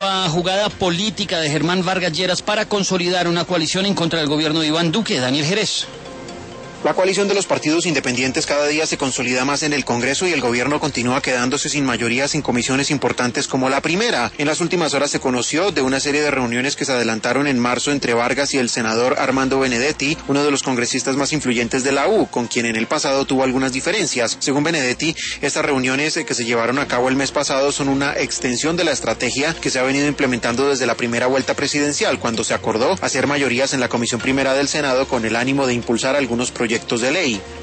La jugada política de Germán Vargas Lleras para consolidar una coalición en contra del gobierno de Iván Duque. Daniel Jerez. La coalición de los partidos independientes cada día se consolida más en el Congreso y el gobierno continúa quedándose sin mayorías en comisiones importantes como la primera. En las últimas horas se conoció de una serie de reuniones que se adelantaron en marzo entre Vargas y el senador Armando Benedetti, uno de los congresistas más influyentes de la U, con quien en el pasado tuvo algunas diferencias. Según Benedetti, estas reuniones que se llevaron a cabo el mes pasado son una extensión de la estrategia que se ha venido implementando desde la primera vuelta presidencial, cuando se acordó hacer mayorías en la Comisión Primera del Senado con el ánimo de impulsar algunos proyectos de ley.